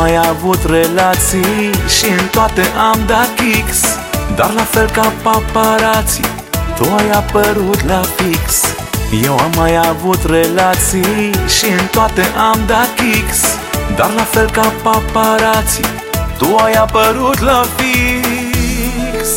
mai avut relații și în toate am dat kicks, dar la fel ca paparazzi, tu ai apărut la fix. Eu am mai avut relații și în toate am dat kicks, dar la fel ca paparazzi, tu ai apărut la fix.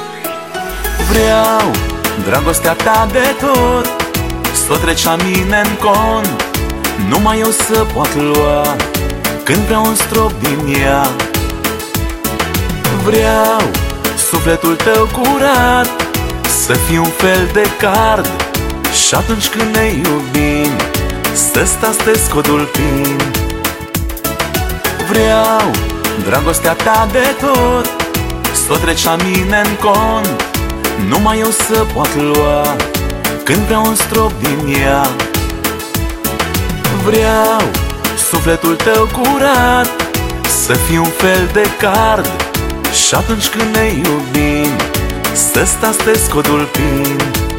Vreau dragostea ta de tot, s-o treci la mine în cont, numai eu să pot lua când vreau un strop din ea. Vreau sufletul tău curat, să fii un fel de card, și atunci când ne iubim, să stastezi codul PIN. Vreau dragostea ta de tot, s-o treci la mine în cont, numai eu să pot lua când vreau un strop din ea. Vreau sufletul tău curat, să fii un fel de card, și atunci când ne iubim, să stastezi codul PIN.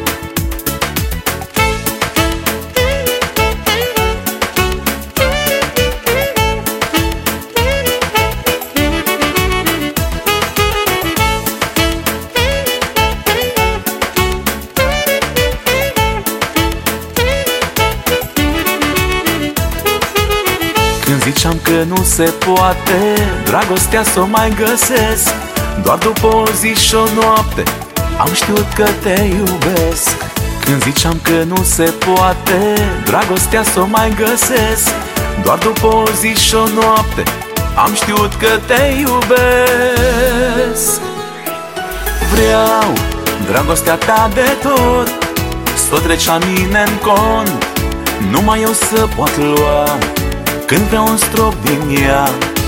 Când ziceam că nu se poate dragostea să o mai găsesc, doar după o zi și o noapte am știut că te iubesc. Când ziceam că nu se poate dragostea să o mai găsesc, doar după o zi și o noapte am știut că te iubesc. Vreau dragostea ta de tot, s-o treci la mine în cont, numai eu să pot lua când vreau un strop din ea.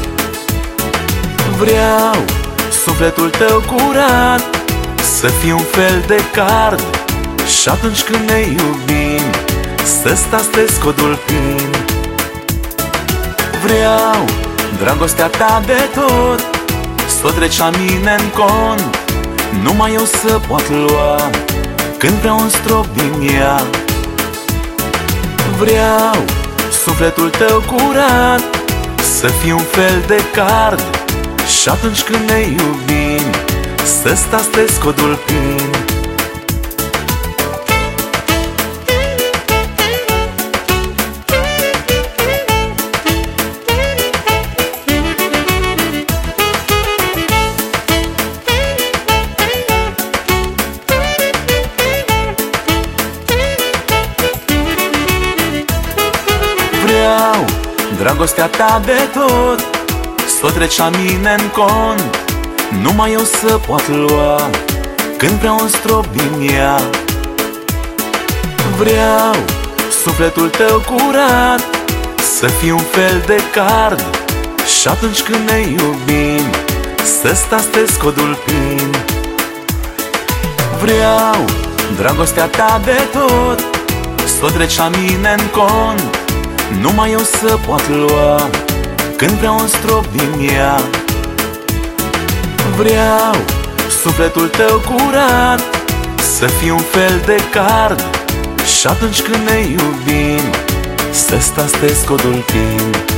Vreau sufletul tău curat, să fii un fel de card, și atunci când ne iubim, să stastezi codul PIN. Vreau dragostea ta de tot, s-o treci la mine în cont, numai eu să pot lua când vreau un strop din ea. Vreau sufletul tău curat, să fii un fel de card, și atunci când ne iubim, să stastezi codul PIN. Vreau dragostea ta de tot, s-o treci la mine în cont, numai eu să pot lua când vreau un strop din ea. Vreau sufletul tău curat, să fii un fel de card, și atunci când ne iubim, să stastezi codul PIN. Vreau dragostea ta de tot, s-o treci la mine în cont, numai eu să pot lua când vreau un strop din ea. Vreau sufletul tău curat, să fii un fel de card, și atunci când ne iubim, să stastezi codul PIN.